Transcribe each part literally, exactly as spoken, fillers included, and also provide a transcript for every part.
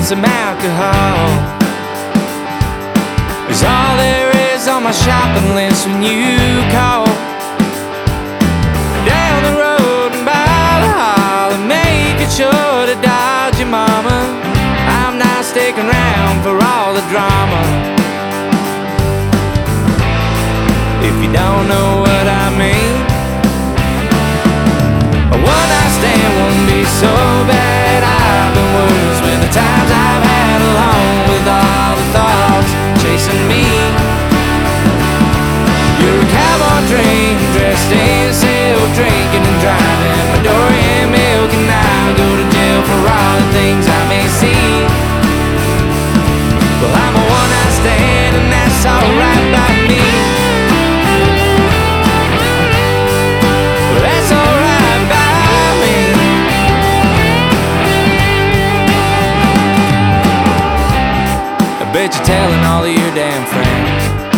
some alcohol is all there is on my shopping list when you call. Down the road and by the hall and making sure to dodge your mama. I'm not sticking around for all the drama. If you don't know what I mean, a one night stand wouldn't be so bad. I've been worse with the times I've had alone, with all the thoughts chasing me. You're a cowboy dream, dressed in silk, drinking and driving my Dorian milk, and I'll go to jail for all the things I may see. Well, I'm a one night stand, and that's alright by me. Well, that's alright by me. I bet you're telling all of your damn friends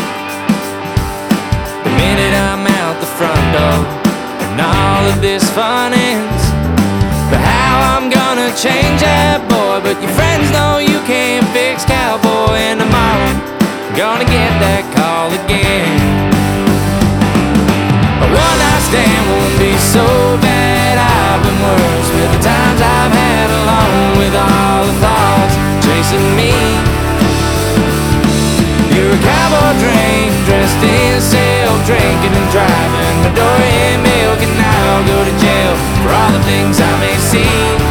the minute I'm out the front door and all of this fun ends. But how I'm gonna change that boy? But your friends know you can't fix cowboy, and tomorrow I'm gonna get that call again. A one night stand won't be so bad. I've been worse with the times I've had alone, with all the thoughts chasing me. You're a cowboy dream, dressed in silk, drinking and driving my Dorian milk, and now I'll go to jail for all the things I may see.